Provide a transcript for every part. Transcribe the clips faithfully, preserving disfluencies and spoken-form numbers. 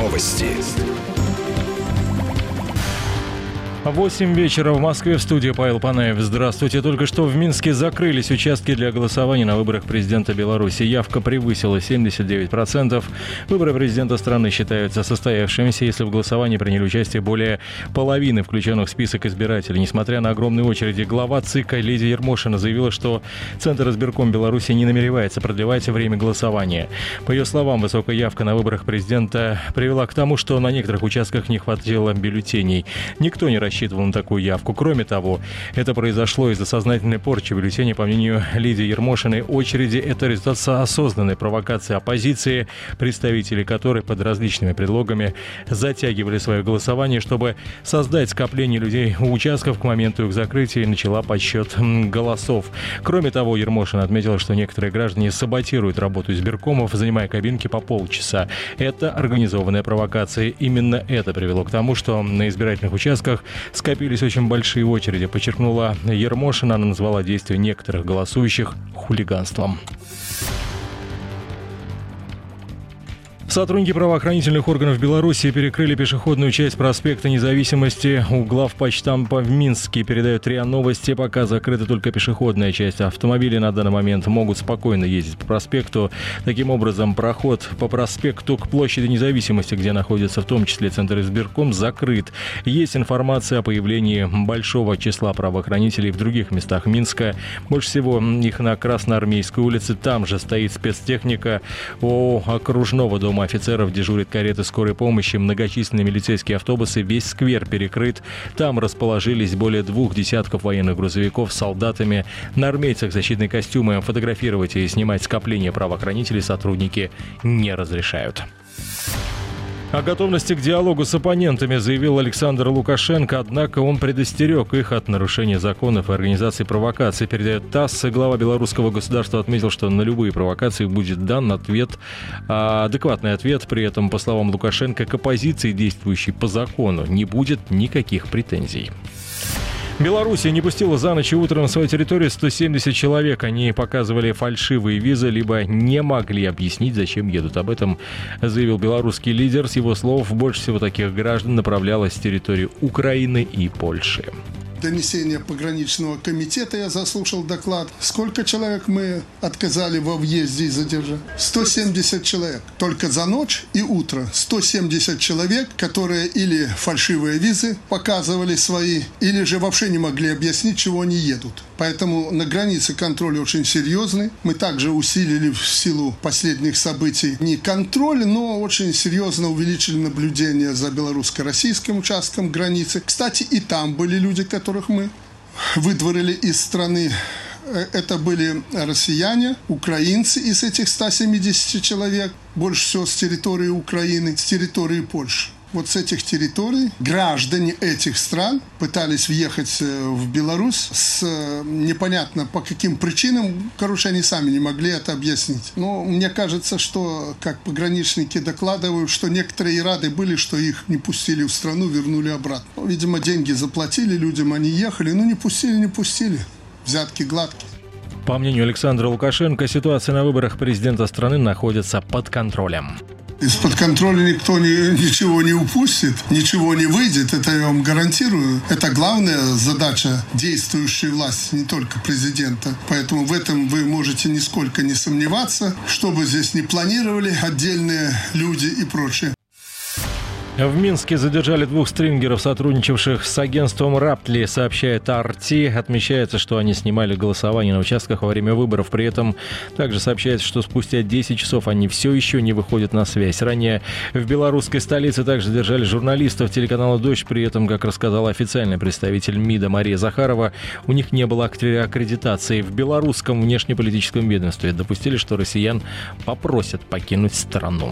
Новости. восемь вечера в Москве, в студии Павел Панаев. Здравствуйте. Только что в Минске закрылись участки для голосования на выборах президента Беларуси. Явка превысила семьдесят девять процентов. Выборы президента страны считаются состоявшимися, если в голосовании приняли участие более половины включенных в список избирателей. Несмотря на огромные очереди, глава ЦИКа Лидия Ермошина заявила, что Центр избирком Беларуси не намеревается продлевать время голосования. По ее словам, высокая явка на выборах президента привела к тому, что на некоторых участках не хватило бюллетеней. Никто не рассчитывал на такую явку. Кроме того, это произошло из-за сознательной порчи бюллетеней. По мнению Лидии Ермошиной, очереди – это результат осознанной провокации оппозиции, представители которой под различными предлогами затягивали свое голосование, чтобы создать скопление людей у участков к моменту их закрытия, и начала подсчет голосов. Кроме того, Ермошина отметила, что некоторые граждане саботируют работу избиркомов, занимая кабинки по полчаса. Это организованная провокация. Именно это привело к тому, что на избирательных участках скопились очень большие очереди, подчеркнула Ермошина. Она назвала действия некоторых голосующих хулиганством. Сотрудники правоохранительных органов Беларуси перекрыли пешеходную часть проспекта Независимости у главпочтампа в Минске. Передают РИА Новости. Пока закрыта только пешеходная часть. Автомобили на данный момент могут спокойно ездить по проспекту. Таким образом, проход по проспекту к площади Независимости, где находится в том числе Центр избирком, закрыт. Есть информация о появлении большого числа правоохранителей в других местах Минска. Больше всего их на Красноармейской улице. Там же стоит спецтехника у окружного дома офицеров, дежурят кареты скорой помощи, многочисленные милицейские автобусы, весь сквер перекрыт. Там расположились более двух десятков военных грузовиков с солдатами. На армейцах защитные костюмы. Фотографировать и снимать скопление правоохранителей сотрудники не разрешают. О готовности к диалогу с оппонентами заявил Александр Лукашенко, однако он предостерег их от нарушения законов и организации провокаций. Передает ТАСС. Глава белорусского государства отметил, что на любые провокации будет дан ответ, адекватный ответ. При этом, по словам Лукашенко, к оппозиции, действующей по закону, не будет никаких претензий. Белоруссия не пустила за ночь и утром на свою территорию сто семьдесят человек. Они показывали фальшивые визы, либо не могли объяснить, зачем едут. Об этом заявил белорусский лидер. С его слов, больше всего таких граждан направлялось с территории Украины и Польши. Донесение пограничного комитета, я заслушал доклад. Сколько человек мы отказали во въезде и задержали? сто семьдесят человек. Только за ночь и утро. сто семьдесят человек, которые или фальшивые визы показывали свои, или же вообще не могли объяснить, чего они едут. Поэтому на границе контроль очень серьезный. Мы также усилили в силу последних событий не контроль, но очень серьезно увеличили наблюдение за белорусско-российским участком границы. Кстати, и там были люди, которые которых мы выдворили из страны. Это были россияне, украинцы из этих ста семидесяти человек, больше всего с территории Украины, с территории Польши. Вот с этих территорий граждане этих стран пытались въехать в Беларусь с непонятно по каким причинам. Короче, они сами не могли это объяснить. Но мне кажется, что, как пограничники докладывают, что некоторые и рады были, что их не пустили в страну, вернули обратно. Ну, видимо, деньги заплатили людям, они ехали. Ну, не пустили, не пустили. Взятки гладкие. По мнению Александра Лукашенко, ситуация на выборах президента страны находится под контролем. Из-под контроля никто ни, ничего не упустит, ничего не выйдет, это я вам гарантирую. Это главная задача действующей власти, не только президента. Поэтому в этом вы можете нисколько не сомневаться, что бы здесь ни планировали отдельные люди и прочее. В Минске задержали двух стрингеров, сотрудничавших с агентством «Раптли», сообщает Арти. Отмечается, что они снимали голосование на участках во время выборов. При этом также сообщается, что спустя десять часов они все еще не выходят на связь. Ранее в белорусской столице также задержали журналистов телеканала «Дождь». При этом, как рассказала официальный представитель МИДа Мария Захарова, у них не было аккредитации. В белорусском внешнеполитическом ведомстве допустили, что россиян попросят покинуть страну.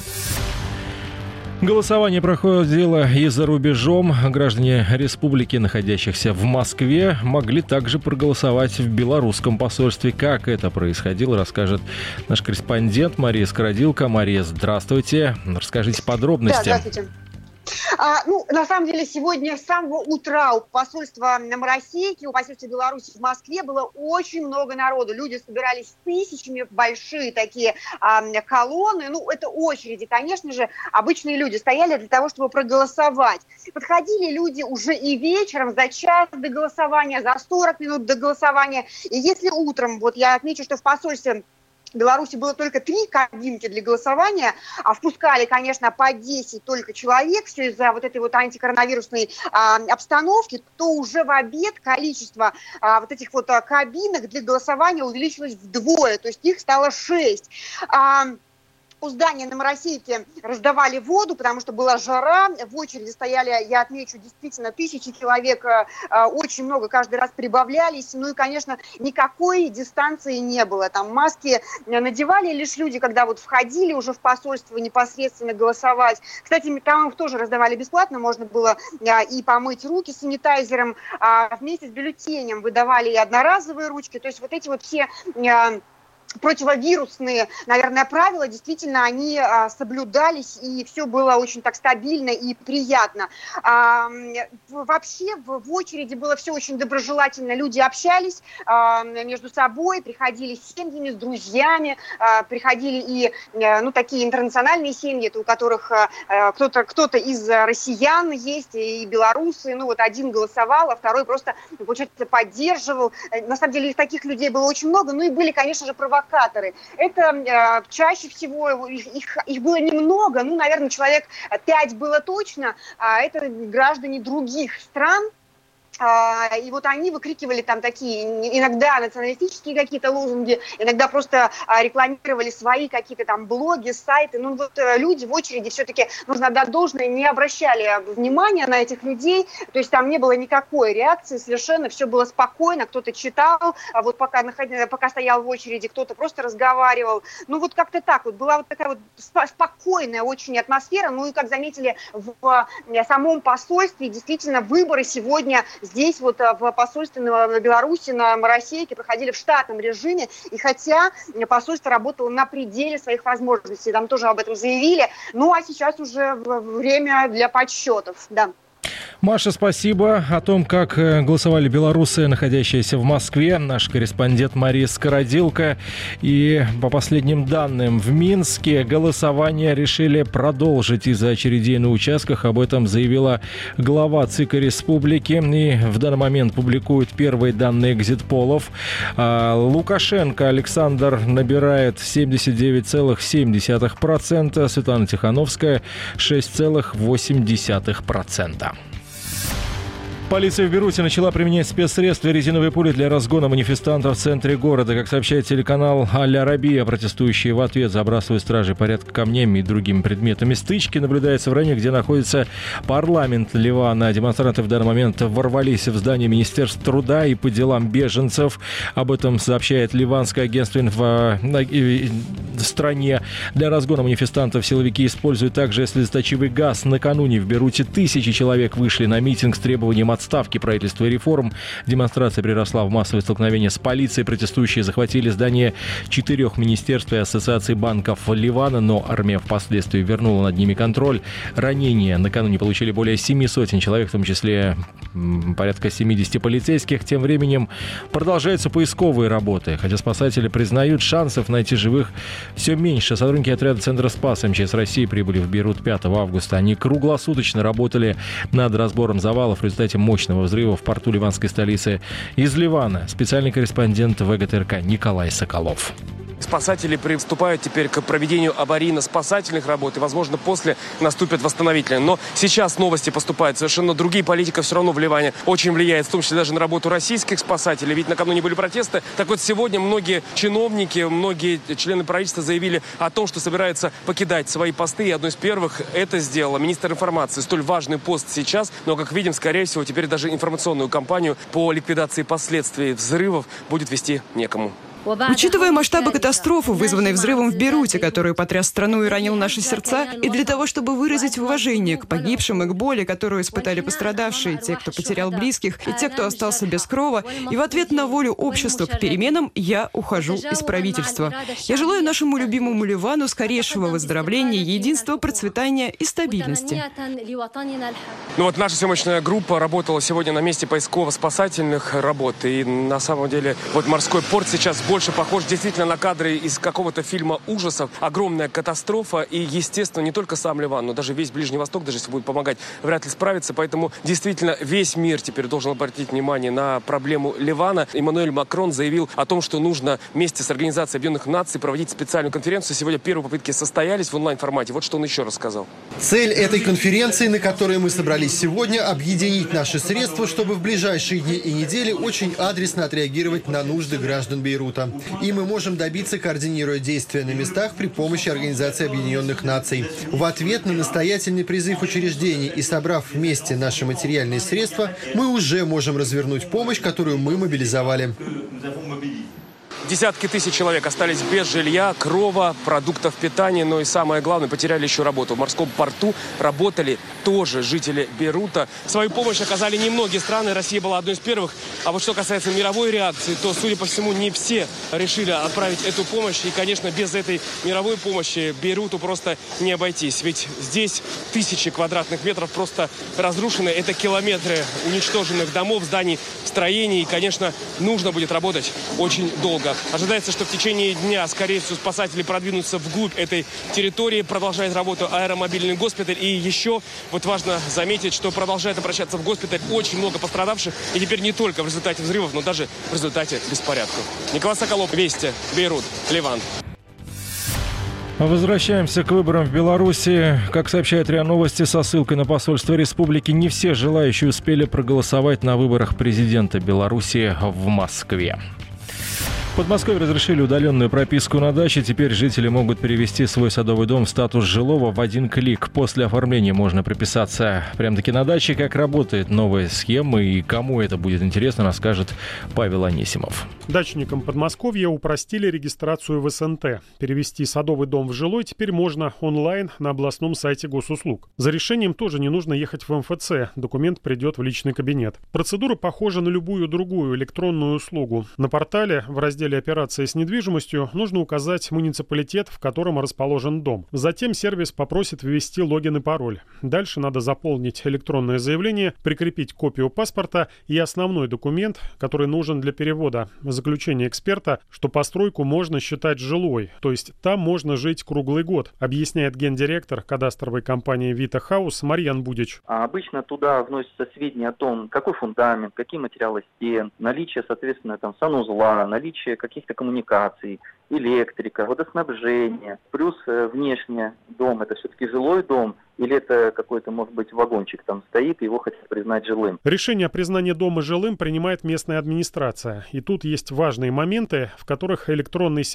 Голосование проходило и за рубежом. Граждане республики, находящихся в Москве, могли также проголосовать в белорусском посольстве. Как это происходило, расскажет наш корреспондент Мария Скородилка. Мария, здравствуйте. Расскажите подробности. Да, здравствуйте. А, ну, на самом деле, сегодня с самого утра у посольства Новороссийки, у посольства Беларуси в Москве было очень много народу. Люди собирались тысячами, большие такие а, колонны. Ну, это очереди, конечно же. Обычные люди стояли для того, чтобы проголосовать. Подходили люди уже и вечером, за час до голосования, за сорок минут до голосования. И если утром, вот я отмечу, что в посольстве в Беларуси было только три кабинки для голосования, а впускали, конечно, по десять только человек, все из-за вот этой вот антикоронавирусной а, обстановки, то уже в обед количество а, вот этих вот а, кабинок для голосования увеличилось вдвое, то есть их стало шесть. А, У здания Новороссийки раздавали воду, потому что была жара, в очереди стояли, я отмечу, действительно тысячи человек, очень много каждый раз прибавлялись, ну и, конечно, никакой дистанции не было, там маски надевали лишь люди, когда вот входили уже в посольство непосредственно голосовать. Кстати, там их тоже раздавали бесплатно, можно было и помыть руки санитайзером, вместе с бюллетенем выдавали и одноразовые ручки, то есть вот эти вот все противовирусные, наверное, правила, действительно, они а, соблюдались, и все было очень так стабильно и приятно. А, вообще в, в очереди было все очень доброжелательно, люди общались а, между собой, приходили с семьями, с друзьями, а, приходили и, а, ну, такие интернациональные семьи, у которых а, кто-то, кто-то из россиян есть, и белорусы, ну, вот один голосовал, а второй просто, получается, поддерживал. На самом деле, таких людей было очень много, ну, и были, конечно же, провокаторы. Это э, чаще всего, их, их, их было немного, ну, наверное, человек пять было точно, а это граждане других стран. А, и вот они выкрикивали там такие, иногда националистические какие-то лозунги, иногда просто а, рекламировали свои какие-то там блоги, сайты. Ну вот люди в очереди все-таки, нужно отдать должное, не обращали внимания на этих людей, то есть там не было никакой реакции, совершенно все было спокойно, кто-то читал, а вот пока, находил, пока стоял в очереди, кто-то просто разговаривал. Ну вот как-то так вот, была вот такая вот спокойная очень атмосфера, ну и как заметили в самом посольстве, действительно выборы сегодня здесь вот в посольстве на Беларуси, на Новороссийке проходили в штатном режиме, и хотя посольство работало на пределе своих возможностей, там тоже об этом заявили, ну а сейчас уже время для подсчетов, да. Маша, спасибо. О том, как голосовали белорусы, находящиеся в Москве, наш корреспондент Мария Скородилка. И по последним данным, в Минске голосование решили продолжить из-за очередей на участках. Об этом заявила глава ЦИК Республики. И в данный момент публикуют первые данные экзит-полов. Лукашенко Александр набирает семьдесят девять целых семь десятых процента, Светлана Тихановская шесть целых восемь десятых процента. Полиция в Бейруте начала применять спецсредства и резиновые пули для разгона манифестантов в центре города. Как сообщает телеканал Аль-Арабия, протестующие в ответ забрасывают стражей порядка камнями и другими предметами. Стычки наблюдаются в районе, где находится парламент Ливана. Демонстранты в данный момент ворвались в здание Министерства труда и по делам беженцев. Об этом сообщает ливанское агентство в стране. Для разгона манифестантов силовики используют также слезоточивый газ. Накануне в Бейруте тысячи человек вышли на митинг с требованием отставки правительства и реформ. Демонстрация переросла в массовое столкновение с полицией. Протестующие захватили здание четырех министерств и ассоциаций банков Ливана, но армия впоследствии вернула над ними контроль. Ранения накануне получили более семи сотен человек, в том числе порядка семидесяти полицейских. Тем временем продолжаются поисковые работы. Хотя спасатели признают, шансов найти живых все меньше. Сотрудники отряда Центра Спас МЧС России прибыли в Бейрут пятого августа. Они круглосуточно работали над разбором завалов в результате мощного взрыва в порту ливанской столицы. Из Ливана специальный корреспондент ВГТРК Николай Соколов. Спасатели приступают теперь к проведению аварийно-спасательных работ, и, возможно, после наступят восстановительные. Но сейчас новости поступают совершенно другие. Политика все равно в Ливане очень влияет, в том числе даже на работу российских спасателей. Ведь накануне были протесты. Так вот, сегодня многие чиновники, многие члены правительства заявили о том, что собираются покидать свои посты. И одной из первых это сделала министр информации. Столь важный пост сейчас, но, как видим, скорее всего, теперь даже информационную кампанию по ликвидации последствий взрывов будет вести некому. Учитывая масштабы катастрофы, вызванной взрывом в Бейруте, который потряс страну и ранил наши сердца, и для того, чтобы выразить уважение к погибшим и к боли, которую испытали пострадавшие, те, кто потерял близких, и те, кто остался без крова, и в ответ на волю общества к переменам, я ухожу из правительства. Я желаю нашему любимому Ливану скорейшего выздоровления, единства, процветания и стабильности. Ну вот наша съемочная группа работала сегодня на месте поисково-спасательных работ. И на самом деле вот морской порт сейчас больше похож действительно на кадры из какого-то фильма ужасов. Огромная катастрофа. И, естественно, не только сам Ливан, но даже весь Ближний Восток, даже если будет помогать, вряд ли справится. Поэтому действительно весь мир теперь должен обратить внимание на проблему Ливана. Эммануэль Макрон заявил о том, что нужно вместе с Организацией Объединенных Наций проводить специальную конференцию. Сегодня первые попытки состоялись в онлайн-формате. Вот что он еще рассказал. Цель этой конференции, на которой мы собрались сегодня, объединить наши средства, чтобы в ближайшие дни и недели очень адресно отреагировать на нужды граждан Бейрута. И мы можем добиться, координируя действия на местах при помощи Организации Объединенных Наций. В ответ на настоятельный призыв учреждений и собрав вместе наши материальные средства, мы уже можем развернуть помощь, которую мы мобилизовали. Десятки тысяч человек остались без жилья, крова, продуктов питания, но и самое главное, потеряли еще работу. В морском порту работали тоже жители Бейрута. Свою помощь оказали немногие страны, Россия была одной из первых. А вот что касается мировой реакции, то, судя по всему, не все решили отправить эту помощь. И, конечно, без этой мировой помощи Бейруту просто не обойтись. Ведь здесь тысячи квадратных метров просто разрушены. Это километры уничтоженных домов, зданий, строений. И, конечно, нужно будет работать очень долго. Ожидается, что в течение дня, скорее всего, спасатели продвинутся вглубь этой территории. Продолжает работу аэромобильный госпиталь. И еще вот важно заметить, что продолжает обращаться в госпиталь очень много пострадавших. И теперь не только в результате взрывов, но даже в результате беспорядков. Николай Соколов, Вести, Бейрут, Ливан. Возвращаемся к выборам в Беларуси. Как сообщает РИА Новости со ссылкой на посольство республики, не все желающие успели проголосовать на выборах президента Беларуси в Москве. В Подмосковье разрешили удаленную прописку на даче. Теперь жители могут перевести свой садовый дом в статус жилого в один клик. После оформления можно прописаться прямо-таки на даче. Как работает новая схема и кому это будет интересно, расскажет Павел Анисимов. Дачникам Подмосковья упростили регистрацию в эс эн тэ. Перевести садовый дом в жилой теперь можно онлайн на областном сайте госуслуг. За решением тоже не нужно ехать в эм эф цэ. Документ придет в личный кабинет. Процедура похожа на любую другую электронную услугу. На портале в разделе «Операции с недвижимостью» нужно указать муниципалитет, в котором расположен дом. Затем сервис попросит ввести логин и пароль. Дальше надо заполнить электронное заявление, прикрепить копию паспорта и основной документ, который нужен для перевода. Заключение эксперта, что постройку можно считать жилой, то есть там можно жить круглый год, объясняет гендиректор кадастровой компании «Вита Хаус» Марьян Будич. А обычно туда вносятся сведения о том, какой фундамент, какие материалы стен, наличие, соответственно, там санузла, наличие каких-то коммуникаций, электрика, водоснабжение. Плюс э, внешне дом, это все-таки жилой дом, или это какой-то, может быть, вагончик там стоит, и его хотят признать жилым. Решение о признании дома жилым принимает местная администрация. И тут есть важные моменты, в которых электронный